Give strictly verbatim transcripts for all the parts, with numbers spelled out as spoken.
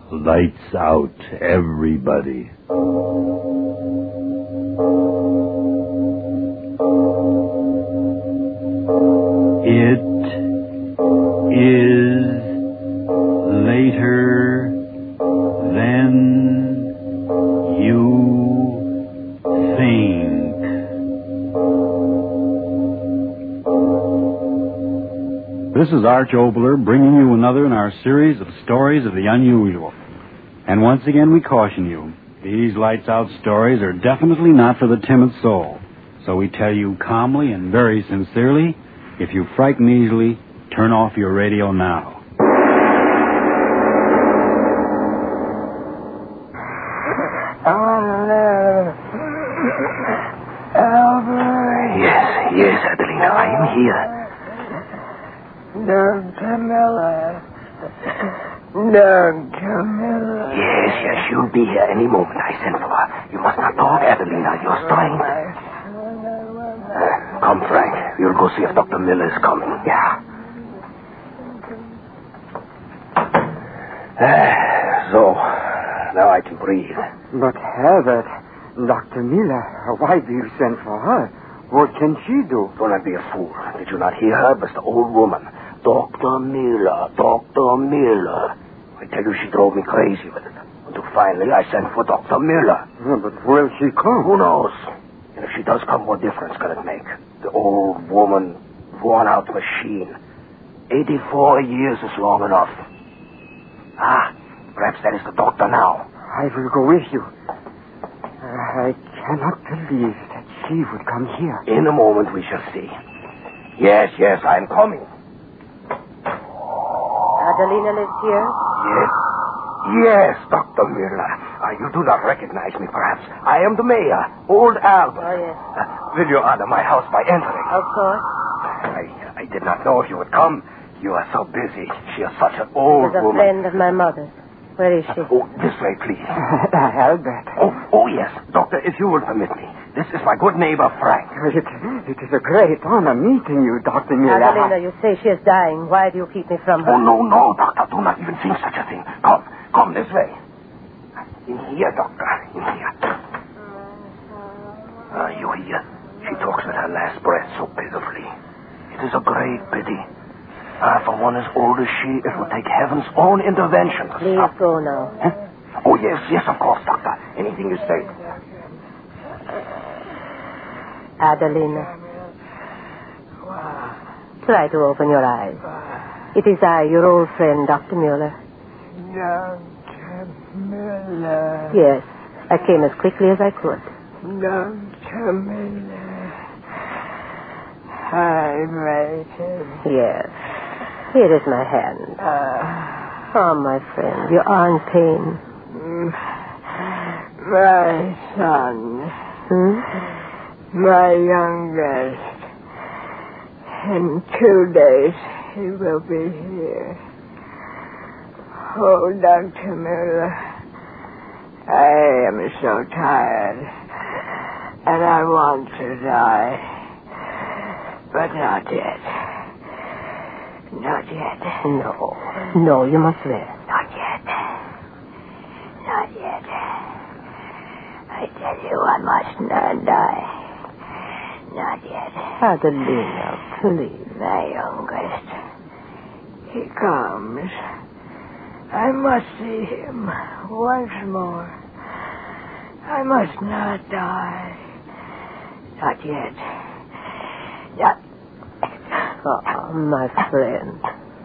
Lights out, everybody. It is later than you think. This is Arch Obler bringing you another in our series of stories of the unusual. And once again we caution you, these lights out stories are definitely not for the timid soul. So we tell you calmly and very sincerely, if you frighten easily, turn off your radio now. Albert. Yes, yes, Adelina, I am here. Doctor Miller. Doctor Miller. Yes, yes, she'll be here any moment. I sent for her. You must not talk, Adelina. You're strained. Uh, come, Frank. We'll go see if Doctor Miller is coming. Yeah. Uh, so, now I can breathe. But Herbert, Doctor Miller, why do you send for her? What can she do? Do not be a fool. Did you not hear her? But the old woman. Doctor Miller, Doctor Miller. I tell you, she drove me crazy with it. Until finally I sent for Doctor Miller. Yeah, but will she come? Who knows? And if she does come, what difference can it make? The old woman, worn-out machine. Eighty-four years is long enough. Ah, perhaps that is the doctor now. I will go with you. I cannot believe that she would come here. In a moment we shall see. Yes, yes, I am coming. Adelina lives here? Yes. Yes, Doctor Miller. Uh, you do not recognize me, perhaps. I am the mayor, Old Albert. Oh, yes. Uh, will you honor my house by entering? Of course. I, I did not know if you would come. You are so busy. She is such an old She's a woman. friend of my mother's. Where is she? Oh, this way, please. Albert. Oh, oh, yes. Doctor, if you will permit me. This is my good neighbor, Frank. It, it is a great honor meeting you, Doctor Miller. Adelina, you say she is dying. Why do you keep me from her? Oh, no, no, Doctor. Do not even think such a thing. Come, come this way. In here, Doctor. In here. Ah, you hear? She talks with her last breath so pitifully. It is a great pity. Ah, for one as old as she, it would take heaven's own intervention to Please stop. go now. Huh? Oh, yes, yes, of course, Doctor. Anything you say. Adelina. Try to open your eyes. It is I, your old friend, Doctor Mueller. Doctor Miller. Yes, I came as quickly as I could. Doctor Miller. I waited. Yes. Here is my hand. Uh, Oh, my friend, you are in pain. my son. Hmm? My youngest. In two days, he will be here. Oh, Doctor Miller, I am so tired, and I want to die. But not yet. Not yet. No. No, you must rest. Not yet. Not yet. I tell you, I must not die. Not yet. Adelina, please. My youngest. He comes. I must see him once more. I must not die. Not yet. Not. Oh, my friend.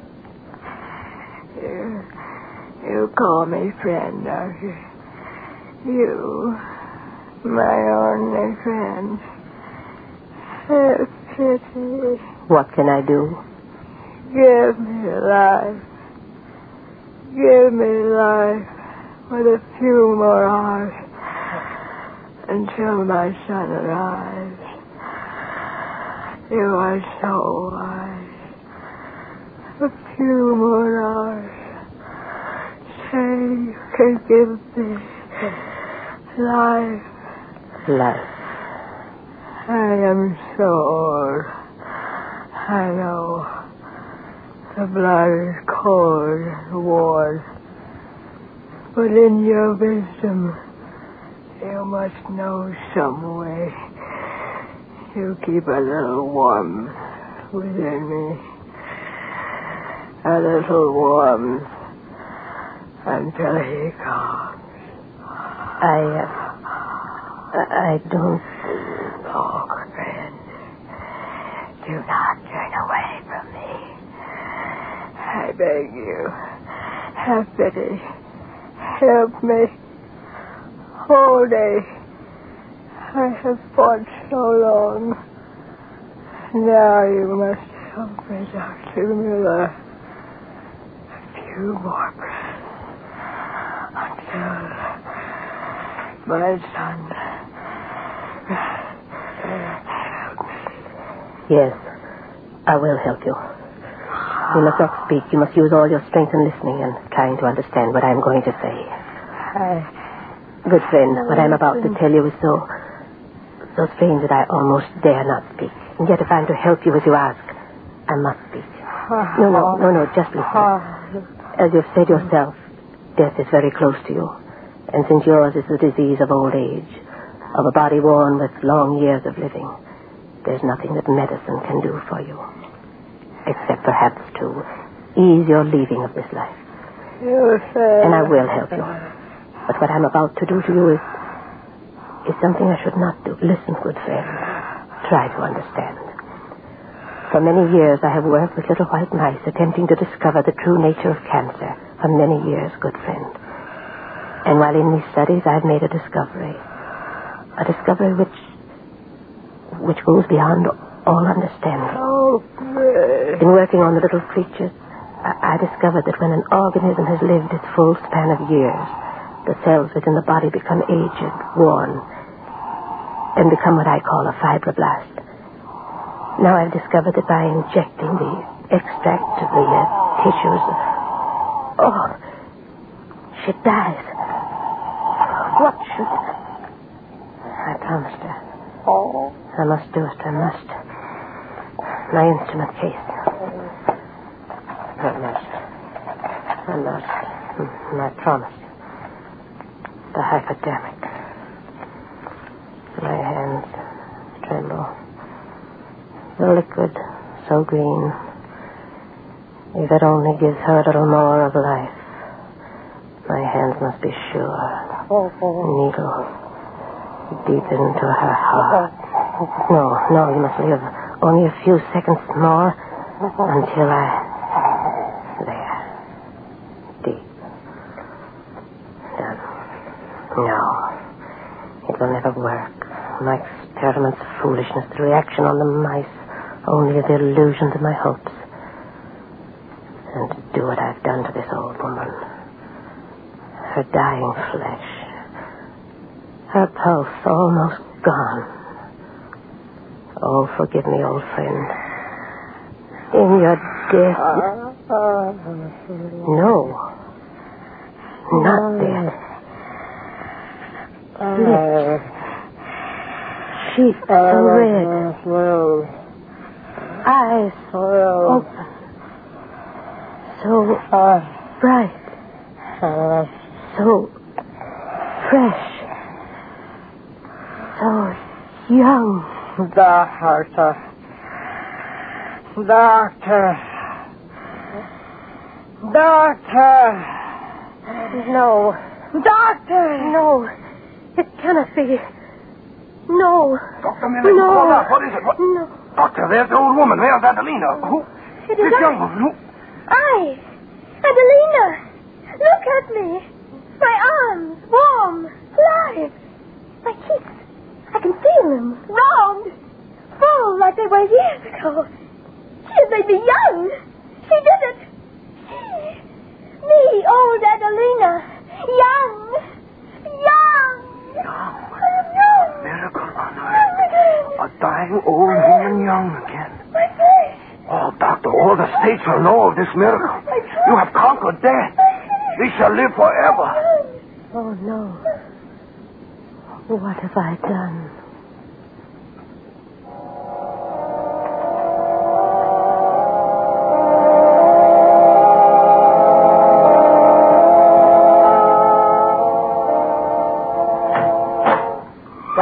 You, you call me friend, don't you? You, my only friend. Have pity. What can I do? Give me life. Give me life with a few more hours until my son arrives. You are so wise. A few more hours. Say you can give me life. Life. I am so old. I know. The blood is cold and worn. But in your wisdom, you must know some way to keep a little warmth within me. A little warmth until he comes. I, uh, I don't... Oh, friend, do not turn away from me. I beg you, have pity. Help me. All day, I have fought so long. Now you must help me, Doctor Miller. A few more breaths until my son. Help me. Yes, I will help you. You must not speak. You must use all your strength in listening and trying to understand what I'm going to say. I... Good friend, what I'm about to tell you is so... so strange that I almost dare not speak. And yet if I'm to help you as you ask, I must speak. No, no, no, no, just listen. As you've said yourself, death is very close to you. And since yours is the disease of old age, of a body worn with long years of living, there's nothing that medicine can do for you. Except perhaps to ease your leaving of this life. You say... And I will help you. But what I'm about to do to you is... is something I should not do. Listen, good friend. Try to understand. For many years I have worked with little white mice attempting to discover the true nature of cancer. For many years, good friend. And while in these studies I've made a discovery. A discovery which... which goes beyond all understanding. Oh, please. In working on the little creatures, I, I discovered that when an organism has lived its full span of years, the cells within the body become aged, worn, and become what I call a fibroblast. Now I've discovered that by injecting the extract of the uh, tissues... Oh, she dies. What should... I promised her. Oh. I must do it, I must. My instrument case. I must. I must. My promise. The hypodermic. My hands tremble. The liquid, so green. If it only gives her a little more of life. My hands must be sure. Needle deep into her heart. No, no, you must live. Only a few seconds more until I... There. Deep. Done. No. It will never work. My experiment's foolishness, the reaction on the mice, only the illusion to my hopes. And to do what I've done to this old woman. Her dying flesh. Her pulse almost gone. Oh, forgive me, old friend. In your death... No. Not death. Lips. Cheeks so red. Eyes open. So bright. So fresh. So young. Doctor. Doctor. Doctor. No. Doctor. No. It cannot be. No. Doctor Miller, No. hold on. What is it? What? No. Doctor, there's the old woman. There's Adelina. Who? It is This I. young woman. Who? I. Adelina. Look at me. My arms. Warm. Alive. My cheeks. I can feel them. Round. Full like they were years ago. She has made me young. She did it. She. Me, old Adelina. Young. Young. Young. I am young. Miracle on Young earth. again. A dying old woman young again. My face. Oh, doctor, all the states will know of this miracle. I tried. You have conquered death. We shall live forever. Oh, no. What have I done?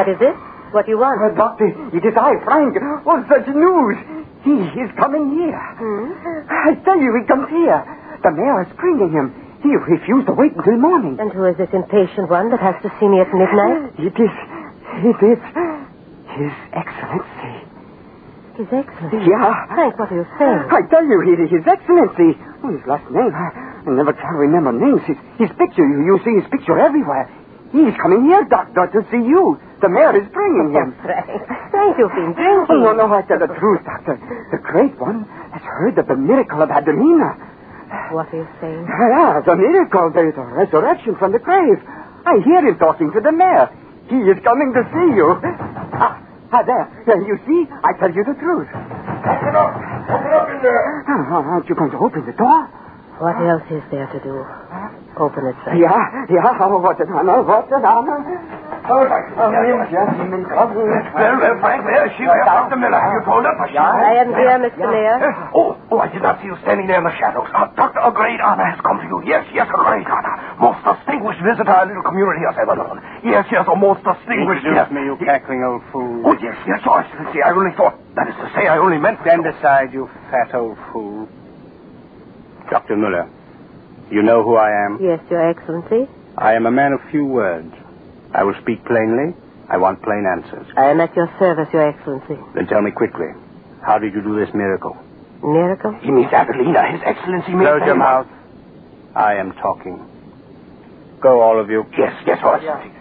What is it? What do you want? Uh, doctor, it is I, Frank. Oh, such news. He is coming here. Hmm? I tell you, he comes here. The mayor is bringing him. He refused to wait until morning. And who is this impatient one that has to see me at midnight? It is... It is... His Excellency. His Excellency? Yeah. Frank, what are you saying? I tell you, it is His Excellency. Oh, his last name, I, I never can remember names. His, his picture, you, you see his picture everywhere. He's coming here, Doctor, to see you. The mayor is bringing him. Oh, Frank. Frank, you've been drinking. Oh, no, no, I tell the truth, Doctor. The great one has heard of the miracle of Adelina. What are you saying? Yeah, the miracle, the, the resurrection from the grave. I hear him talking to the mayor. He is coming to see you. Ah, ah there. Uh, You see, I tell you the truth. Open up. Open up in there. Oh, aren't you going to open the door? What else is there to do? Open it, Frank. Yeah, yeah. Oh, what an honor, what an honor. Oh, Doctor Oh, gentlemen, come here. Well, well, Frank, there she is. Doctor Miller, have you told her? I am here, Mister Mayor. Oh, oh, I did not see you standing there in the shadows. Uh, Doctor, a great honor has come to you. Yes, yes, a great honor. Most distinguished visitor our little community has ever known. Yes, yes, a most distinguished... Introduce yes. me, you cackling old fool. Oh, yes, yes, Your Excellency. I only thought... That is to say, I only meant... Stand aside, you fat old fool. Doctor Muller, you know who I am? Yes, Your Excellency. I am a man of few words. I will speak plainly. I want plain answers. I am at your service, Your Excellency. Then tell me quickly, how did you do this miracle? Miracle? He means Adelina. His Excellency means... Close your mouth. I am talking. Go, all of you. Yes, yes, Your Excellency.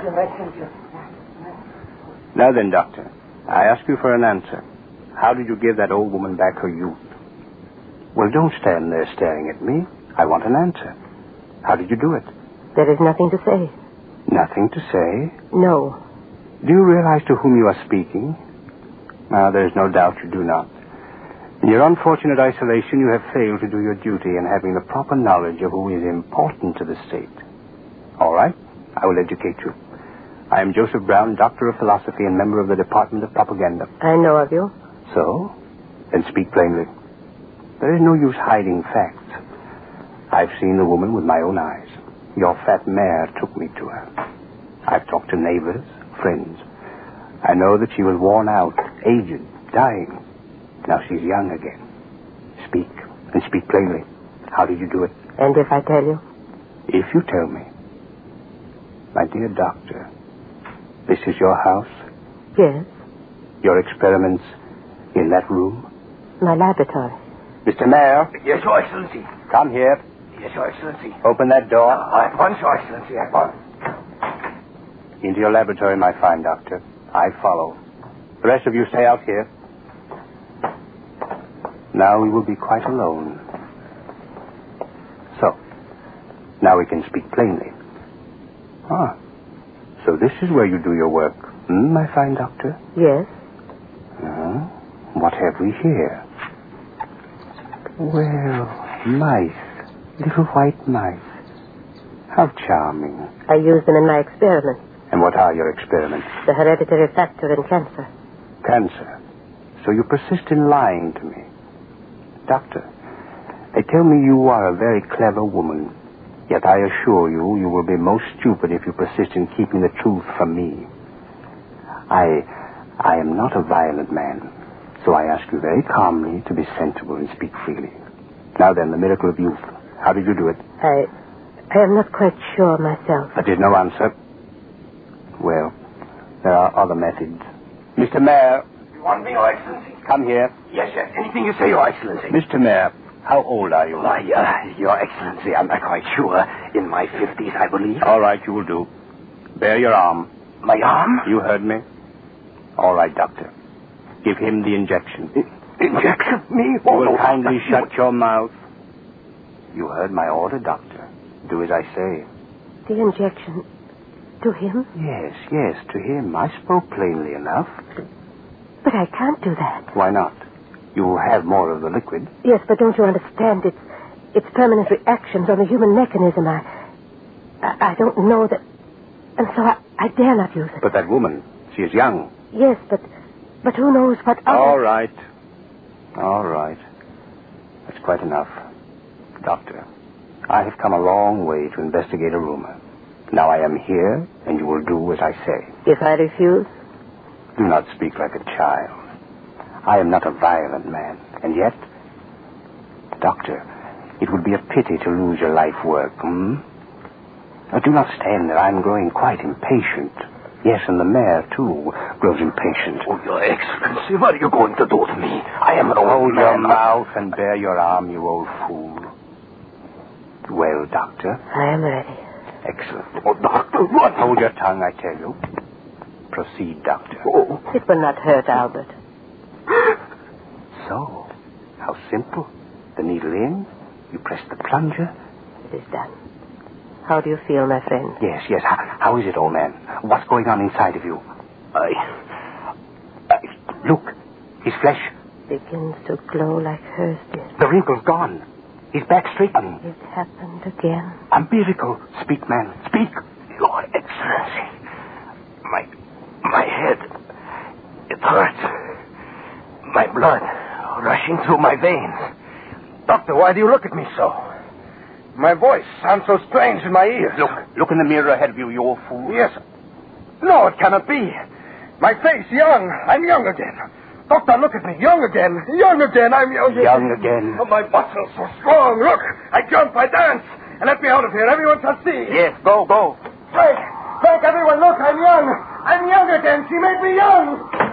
Now then, Doctor, I ask you for an answer. How did you give that old woman back her youth? Well, don't stand there staring at me. I want an answer. How did you do it? There is nothing to say. Nothing to say? No. Do you realize to whom you are speaking? Now, there's no doubt you do not. In your unfortunate isolation, you have failed to do your duty in having the proper knowledge of who is important to the state. All right, I will educate you. I am Joseph Brown, Doctor of Philosophy and member of the Department of Propaganda. I know of you. So? Then speak plainly. There is no use hiding facts. I've seen the woman with my own eyes. Your fat mare took me to her. I've talked to neighbors, friends. I know that she was worn out, aged, dying. Now she's young again. Speak, and speak plainly. How did you do it? And if I tell you? If you tell me. My dear doctor, this is your house? Yes. Your experiments in that room? My laboratory. Mister Mayor? Yes, Your Excellency. Come here. Yes, Your Excellency. Open that door. Uh, at once, Your Excellency, at once. Into your laboratory, my fine doctor. I follow. The rest of you stay out here. Now we will be quite alone. So, now we can speak plainly. Ah, so this is where you do your work, hmm, my fine doctor? Yes. Uh, what have we here? Well, mice. Little white mice. How charming. I use them in my experiments. And what are your experiments? The hereditary factor in cancer. Cancer. So you persist in lying to me. Doctor, they tell me you are a very clever woman. Yet I assure you, you will be most stupid if you persist in keeping the truth from me. I, I am not a violent man, so I ask you very calmly to be sensible and speak freely. Now then, the miracle of youth. How did you do it? I, I am not quite sure myself. That is no answer. Well, there are other methods. Mister Mayor. You want me, Your Excellency? Come here. Yes, yes. Anything you say, Your Excellency. Mister Mayor, how old are you? Why, uh, Your Excellency, I'm not quite sure. In my fifties, I believe. All right, you will do. Bare your arm. My arm? You heard me? All right, doctor. Give him the injection. I- injection? Me? You Oh, will no, kindly doctor. shut your mouth. You heard my order, doctor. Do as I say. The injection to him? Yes, yes, to him. I spoke plainly enough. But I can't do that. Why not? You will have more of the liquid. Yes, but don't you understand? It's, it's permanent reactions on the human mechanism. I, I, I don't know that... And so I, I dare not use it. But that woman, she is young. Yes, but... But who knows what other... All right. All right. That's quite enough. Doctor, I have come a long way to investigate a rumor. Now I am here, and you will do as I say. If I refuse? Do not speak like a child. I am not a violent man, and yet... Doctor, it would be a pity to lose your life work, hmm? Now, do not stand there. I'm growing quite impatient. Yes, and the mayor, too, grows impatient. Oh, Your Excellency, what are you going to do to me? I am an old Hold man. your mouth and bare your arm, you old fool. Well, Doctor? I am ready. Excellent. Oh, Doctor, what? Hold your tongue, I tell you. Proceed, Doctor. Oh. It will not hurt, Albert. So, how simple. The needle in, you press the plunger. It is done. How do you feel, my friend? Yes, yes. How, how is it, old man? What's going on inside of you? I... I... Look, his flesh. Begins to glow like hers did. The wrinkle's gone. His back straightening. It happened again. A miracle. Speak, man. Speak. Your Excellency, my... my head, it hurts. My blood rushing through my veins. Doctor, why do you look at me so? My voice sounds so strange in my ears. Look, look in the mirror ahead of you, you old fool. Yes. No, it cannot be. My face, young. I'm young again. Doctor, look at me. Young again. Young again. I'm young again. Young again. Oh, my muscles so strong. Look, I jump, I dance. And let me out of here. Everyone shall see. Yes, go, go. Frank, Frank, everyone, look, I'm young. I'm young again. She made me young.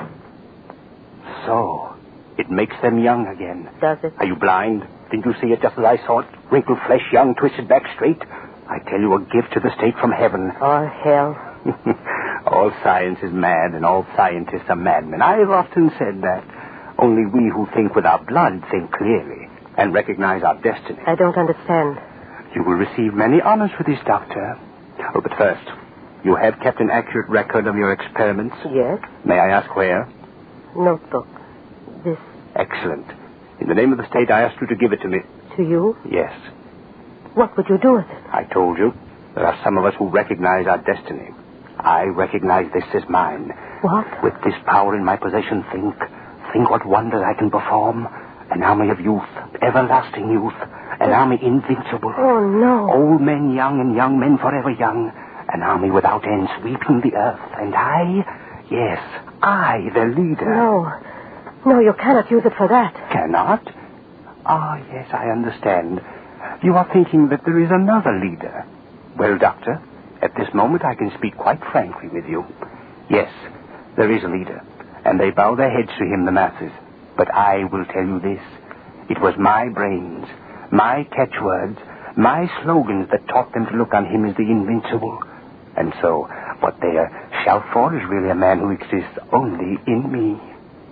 So, it makes them young again. Does it? Are you blind? Didn't you see it just as I saw it? Wrinkled flesh, young, twisted back straight. I tell you, a gift to the state from heaven. Or hell. All science is mad, and all scientists are madmen. I have often said that. Only we who think with our blood think clearly and recognize our destiny. I don't understand. You will receive many honors for this, Doctor. Oh, but first, you have kept an accurate record of your experiments? Yes? May I ask where? Notebook. This. Excellent. In the name of the state, I ask you to give it to me. To you? Yes. What would you do with it? I told you. There are some of us who recognize our destiny. I recognize this as mine. What? With this power in my possession, think. Think what wonders I can perform. An army of youth, everlasting youth. An army invincible. Oh, no. Old men young and young men forever young. An army without end sweeping the earth. And I, yes, I, the leader. No. No, you cannot use it for that. Cannot? Ah, yes, I understand. You are thinking that there is another leader. Well, Doctor, at this moment I can speak quite frankly with you. Yes, there is a leader, and they bow their heads to him, the masses. But I will tell you this. It was my brains, my catchwords, my slogans that taught them to look on him as the invincible. And so, what they uh, shout for is really a man who exists only in me.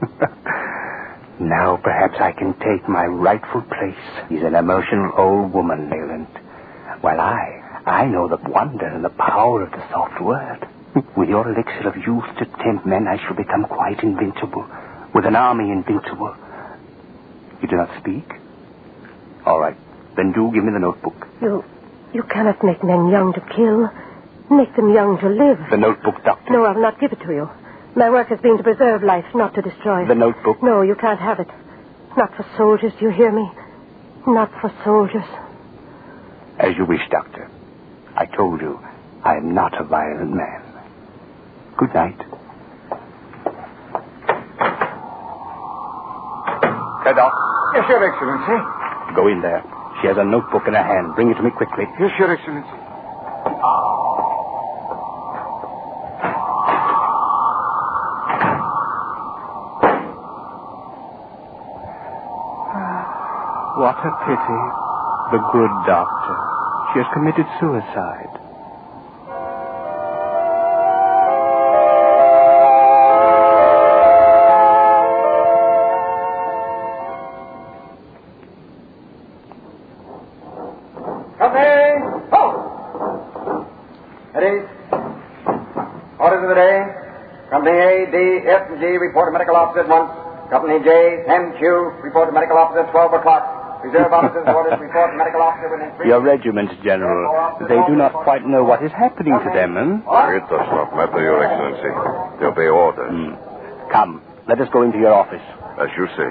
Now perhaps I can take my rightful place. He's an emotional old woman, Leland. While I, I know the wonder and the power of the soft word. With your elixir of youth to tempt men, I shall become quite invincible. With an army invincible. You do not speak? All right. Then do give me the notebook. You, you cannot make men young to kill. Make them young to live. The notebook, Doctor. No, I will not give it to you. My work has been to preserve life, not to destroy it. The notebook? No, you can't have it. Not for soldiers, do you hear me? Not for soldiers. As you wish, Doctor. I told you, I am not a violent man. Good night. Cadoc. Yes, Your Excellency. Go in there. She has a notebook in her hand. Bring it to me quickly. Yes, Your Excellency. What a pity. The good doctor. She has committed suicide. Company! Halt! Ready? Orders of the day. Company A, D, F, and G report to medical officer at once. Company J, M, Q report to medical officer at twelve o'clock. Reserve officers orders report to medical officer within three... Your regiment, General. They do not quite know what is happening to them, huh? It does not matter, Your Excellency. They obey orders. Hmm. Come, let us go into your office. As you say.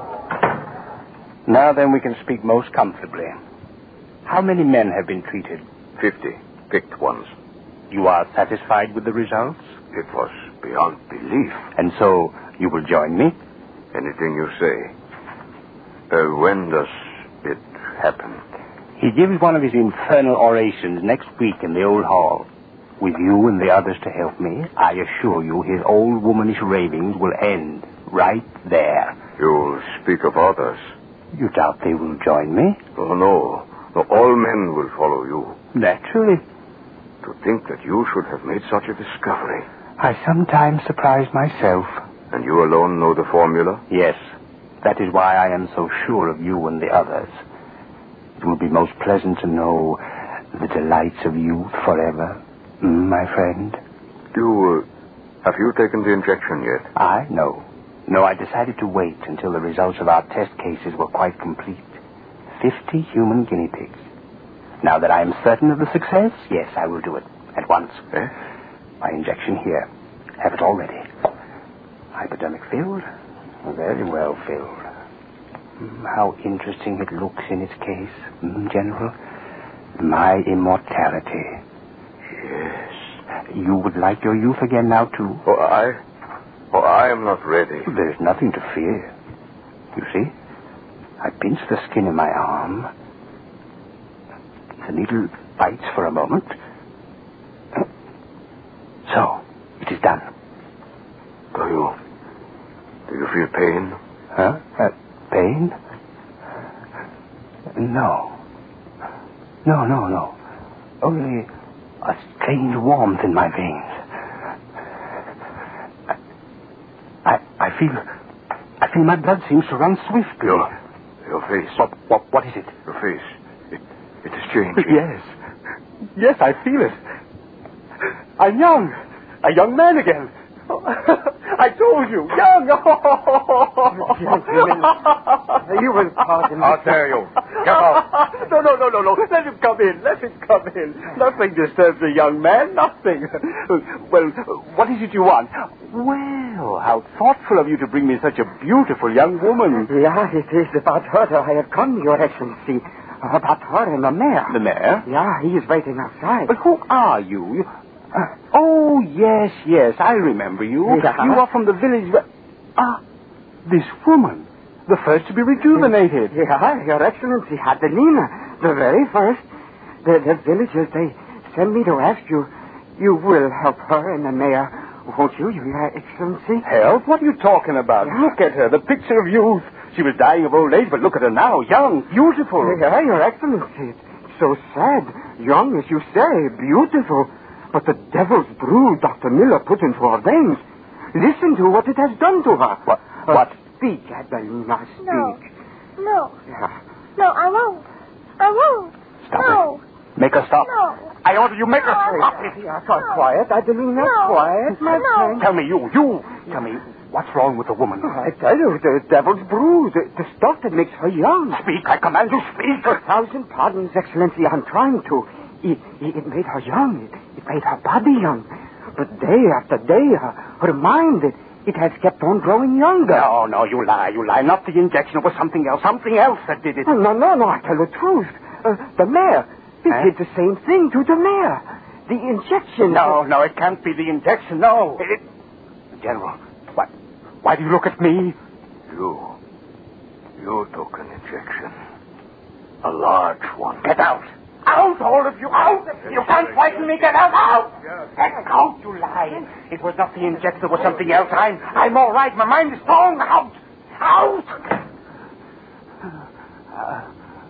Now then we can speak most comfortably. How many men have been treated? Fifty. Picked ones. You are satisfied with the results? It was beyond belief. And so, you will join me? Anything you say. Uh, when does it happen? He gives one of his infernal orations next week in the old hall. With you and the others to help me, I assure you his old womanish ravings will end right there. You'll speak of others. You doubt they will join me? Oh, no. No, all men will follow you. Naturally. To think that you should have made such a discovery. I sometimes surprise myself. And you alone know the formula? Yes. That is why I am so sure of you and the others. It will be most pleasant to know the delights of youth forever, mm, my friend. You, uh, have you taken the injection yet? I? No. No, I decided to wait until the results of our test cases were quite complete. Fifty human guinea pigs. Now that I am certain of the success, yes, I will do it. At once. Eh? My injection here. Have it all ready. Hypodermic filled? Very well filled. Mm, how interesting it looks in its case, mm, General. My immortality. Yes. You would like your youth again now, too? Oh, I... Oh, I am not ready. There's nothing to fear. You see? I pinch the skin in my arm. The needle bites for a moment. So, it is done. Do you... Do you feel pain? Huh? Uh, pain? No. No, no, no. Only a strange warmth in my veins. I, I, I feel... I feel my blood seems to run swiftly. Your, your face. What, what, what is it? Your face. It, it is changing. Yes. Yes, I feel it. I'm young. A young man again. I told you, young. You will pardon me. How dare you? Get out. No, no, no, no, no. Let him come in. Let him come in. Nothing disturbs a young man. Nothing. Well, what is it you want? Well, how thoughtful of you to bring me such a beautiful young woman. Yeah, it is about her that I have come, Your Excellency. About her and the mayor. The mayor? Yeah, he is waiting outside. But who are you? you... Uh, oh, yes, yes, I remember you. Yeah. You are from the village where... Ah, this woman. The first to be rejuvenated. Yeah, Your Excellency, Adelina. The very first. The, the villagers, they send me to ask you. You will help her and the mayor, won't you, Your Excellency? Help? What are you talking about? Yeah. Look at her, the picture of youth. She was dying of old age, but look at her now, young, beautiful. Yeah, Your Excellency. It's so sad. Young, as you say, beautiful. But the devil's brew Doctor Miller put into her veins. Listen to what it has done to her. What? Uh, What? Speak, Adelina, speak. No. No. Yeah. No, I won't. I won't. Stop no. it. Make her stop. No. I order you, make her No. stop it. Yeah, so quiet, Adelina, No. quiet, my No. friend. Tell me, you, you. Tell me, what's wrong with the woman? I tell you, the devil's brew, the, the stuff that makes her young. Speak, I command you, speak. A thousand pardons, Excellency, I'm trying to. It, it, it made her young. It, it made her body young. But day after day, her, her mind, it, it has kept on growing younger. No, no, you lie, you lie. Not the injection. It was something else. Something else that did it. Oh, no, no, no, I tell the truth. Uh, the mayor, he Huh? did the same thing to the mayor. The injection... No, no, it can't be the injection. No. It... General, why, why do you look at me? You. You took an injection. A large one. Get out. Out, all of you, out! You can't frighten me, get out, out! Get out, you lie! It was not the injection, it was something else. I'm, I'm all right, my mind is strong, out! Out! Uh,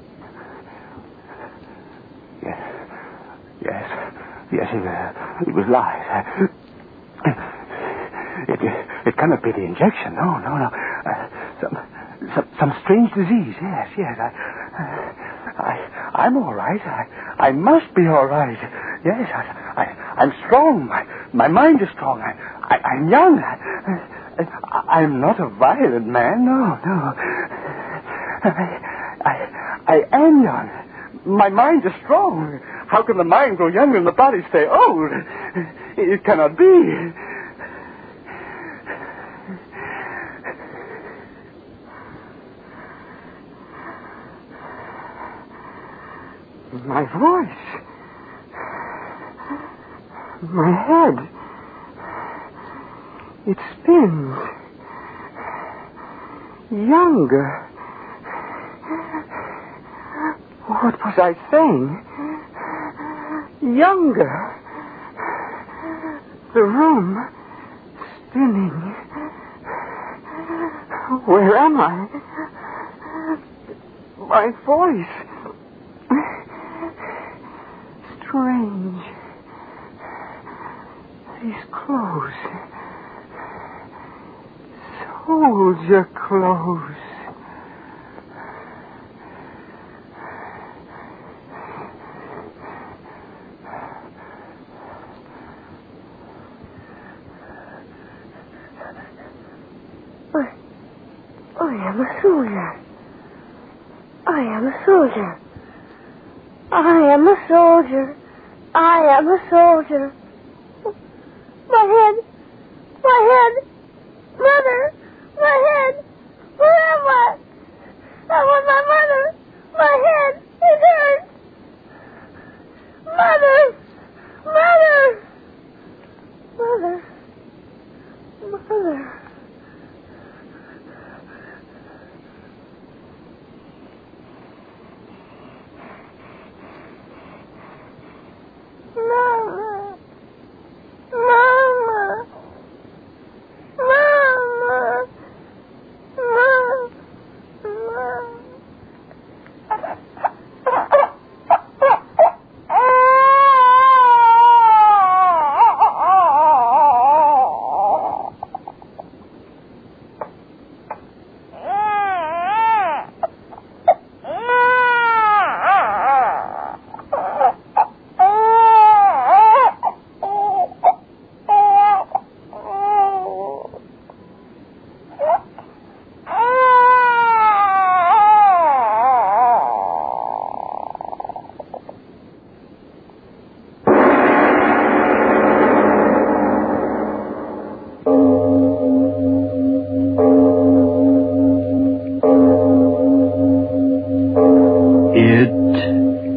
yes, yes, yes, it, uh, it was lies. It, it cannot be the injection, no, no, no. Uh, some, some, some strange disease, yes, yes, I... Uh, I, I'm all right. I, I must be all right. Yes, I, I, I'm strong. My, my mind is strong. I, I, I'm young. I, I, I'm not a violent man. No, no. I, I, I am young. My mind is strong. How can the mind grow young and the body stay old? It cannot be. My voice. My head. It spins. Younger. What was I saying? Younger. The room spinning. Where am I? My voice. Strange. These clothes. Soldier clothes. I am a soldier. I am a soldier. I am a soldier. I am a soldier. My head. My head. Mother. My head. Where am I? I want my mother. My head. It hurts. Mother. Mother. Mother. Mother. Mama. Mama. Mama. Mama. Mama.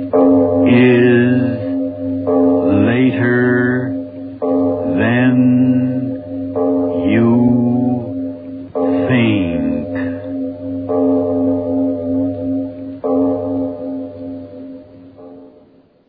Later than